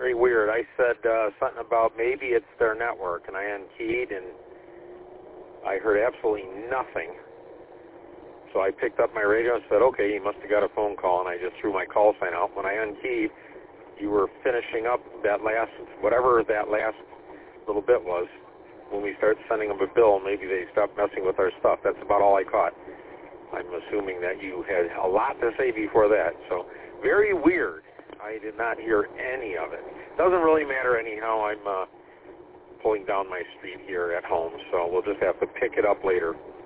very weird. I said something about maybe it's their network, and I unkeyed, and I heard absolutely nothing. So I picked up my radio and said, okay, you must have got a phone call, and I just threw my call sign out. When I unkeyed, you were finishing up that last, whatever that last little bit was. When we start sending them a bill, maybe they stop messing with our stuff. That's about all I caught. I'm assuming that you had a lot to say before that. So very weird. I did not hear any of it. Doesn't really matter anyhow. I'm pulling down my street here at home, so we'll just have to pick it up later.